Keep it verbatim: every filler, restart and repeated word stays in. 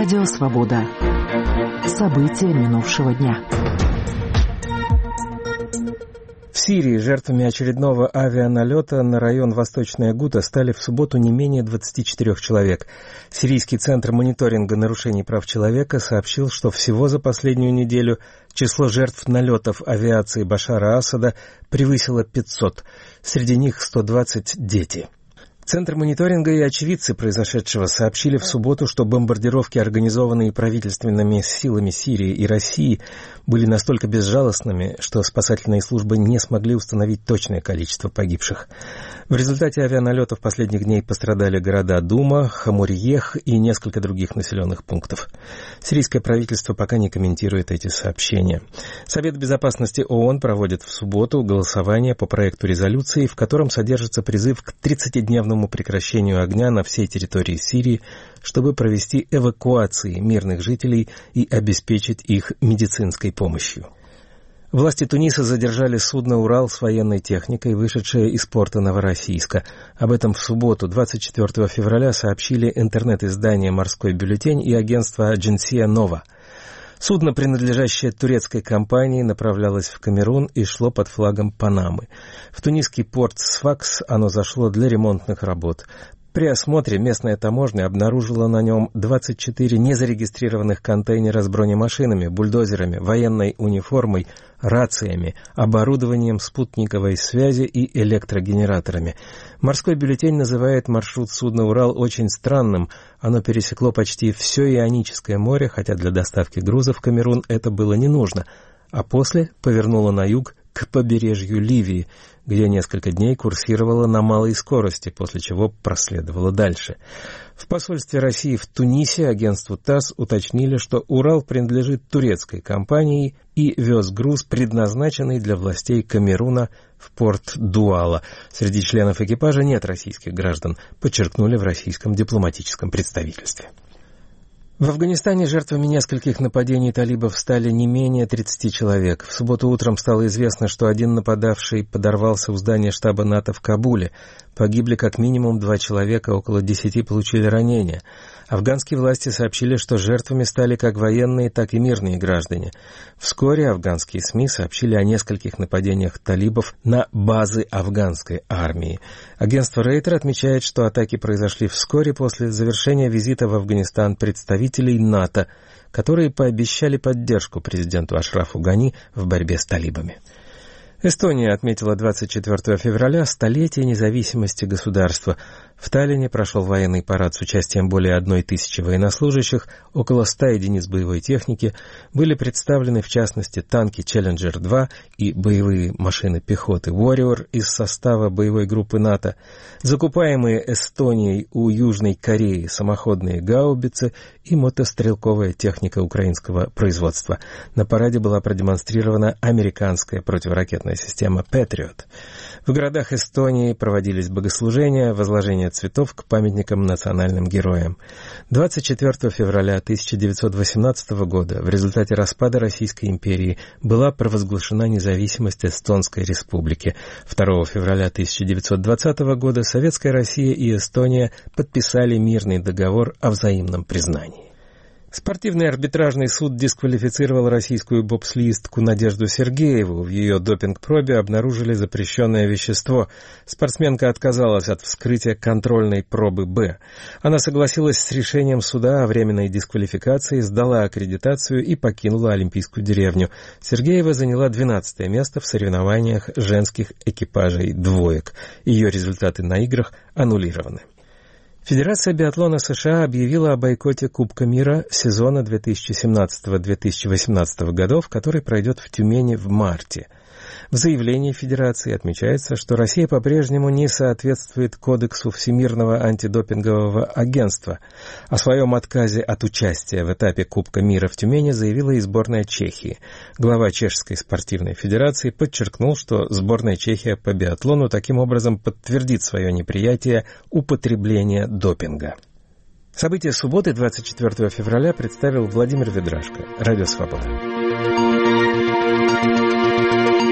Радио «Свобода». События минувшего дня. В Сирии жертвами очередного авианалета на район Восточная Гута стали в субботу не менее двадцати четырёх человек. Сирийский центр мониторинга нарушений прав человека сообщил, что всего за последнюю неделю число жертв налетов авиации Башара Асада превысило пятьсот. Среди них сто двадцать дети. Центр мониторинга и очевидцы произошедшего сообщили в субботу, что бомбардировки, организованные правительственными силами Сирии и России, были настолько безжалостными, что спасательные службы не смогли установить точное количество погибших. В результате авианалетов последних дней пострадали города Дума, Хамурьех и несколько других населенных пунктов. Сирийское правительство пока не комментирует эти сообщения. Совет безопасности ООН проводит в субботу голосование по проекту резолюции, в котором содержится призыв к тридцатидневному прекращению огня на всей территории Сирии, чтобы провести эвакуации мирных жителей и обеспечить их медицинской помощью. Власти Туниса задержали судно «Урал» с военной техникой, вышедшее из порта Новороссийска. Об этом в субботу, двадцать четвёртого февраля, сообщили интернет-издание «Морской бюллетень» и агентство «Адженсия Нова». Судно, принадлежащее турецкой компании, направлялось в Камерун и шло под флагом Панамы. В тунисский порт Сфакс оно зашло для ремонтных работ. При осмотре местная таможня обнаружила на нем двадцать четыре незарегистрированных контейнера с бронемашинами, бульдозерами, военной униформой, рациями, оборудованием спутниковой связи и электрогенераторами. Морской бюллетень называет маршрут судна «Урал» очень странным. Оно пересекло почти все Ионическое море, хотя для доставки грузов в Камерун это было не нужно, а после повернуло на юг к побережью Ливии, где несколько дней курсировала на малой скорости, после чего проследовала дальше. В посольстве России в Тунисе агентству ТАСС уточнили, что «Урал» принадлежит турецкой компании и вез груз, предназначенный для властей Камеруна, в порт Дуала. Среди членов экипажа нет российских граждан, подчеркнули в российском дипломатическом представительстве. В Афганистане жертвами нескольких нападений талибов стали не менее тридцати человек. В субботу утром стало известно, что один нападавший подорвался у здания штаба НАТО в Кабуле. Погибли как минимум два человека, около десяти получили ранения. Афганские власти сообщили, что жертвами стали как военные, так и мирные граждане. Вскоре афганские СМИ сообщили о нескольких нападениях талибов на базы афганской армии. Агентство Рейтер отмечает, что атаки произошли вскоре после завершения визита в Афганистан представителей НАТО, которые пообещали поддержку президенту Ашрафу Гани в борьбе с талибами. Эстония отметила двадцать четвёртого февраля столетие независимости государства. В Таллине прошел военный парад с участием более одной тысячи военнослужащих, около ста единиц боевой техники, были представлены в частности танки «Челленджер два» и боевые машины пехоты «Warrior» из состава боевой группы НАТО, закупаемые Эстонией у Южной Кореи самоходные гаубицы и мотострелковая техника украинского производства. На параде была продемонстрирована американская противоракетная система «Патриот». В городах Эстонии проводились богослужения, возложение цветов к памятникам национальным героям. двадцать четвёртого февраля тысяча девятьсот восемнадцатого года в результате распада Российской империи была провозглашена независимость Эстонской республики. второго февраля тысяча девятьсот двадцатого года Советская Россия и Эстония подписали мирный договор о взаимном признании. Спортивный арбитражный суд дисквалифицировал российскую бобслеистку Надежду Сергееву. В ее допинг-пробе обнаружили запрещенное вещество. Спортсменка отказалась от вскрытия контрольной пробы «Б». Она согласилась с решением суда о временной дисквалификации, сдала аккредитацию и покинула Олимпийскую деревню. Сергеева заняла двенадцатое место в соревнованиях женских экипажей двоек. Ее результаты на играх аннулированы. Федерация биатлона США объявила о бойкоте Кубка мира сезона две тысячи семнадцатого — две тысячи восемнадцатого годов, который пройдет в Тюмени в марте. В заявлении Федерации отмечается, что Россия по-прежнему не соответствует Кодексу Всемирного антидопингового агентства. О своем отказе от участия в этапе Кубка мира в Тюмени заявила и сборная Чехии. Глава Чешской спортивной федерации подчеркнул, что сборная Чехии по биатлону таким образом подтвердит свое неприятие употребления допинга. События субботы, двадцать четвёртого февраля, представил Владимир Ведрашко. Радио «Свобода».